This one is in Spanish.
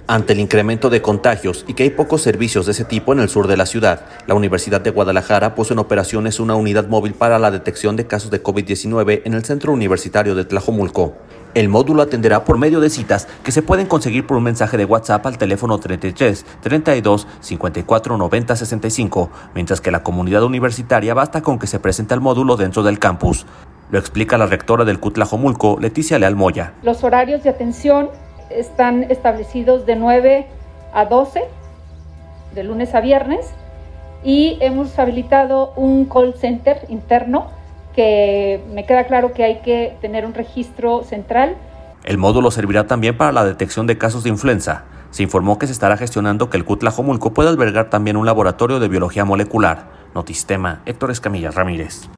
Ante el incremento de contagios y que hay pocos servicios de ese tipo en el sur de la ciudad, la Universidad de Guadalajara puso en operaciones una unidad móvil para la detección de casos de COVID-19 en el Centro Universitario de Tlajomulco. El módulo atenderá por medio de citas que se pueden conseguir por un mensaje de WhatsApp al teléfono 33 32 54 90 65, mientras que la comunidad universitaria basta con que se presente al módulo dentro del campus. Lo explica la rectora del CUT Tlajomulco, Leticia Leal Moya. Los horarios de atención están establecidos de 9 a 12, de lunes a viernes, y hemos habilitado un call center interno que me queda claro que hay que tener un registro central. El módulo servirá también para la detección de casos de influenza. Se informó que se estará gestionando que el CUT Tlajomulco pueda albergar también un laboratorio de biología molecular. Notistema, Héctor Escamilla Ramírez.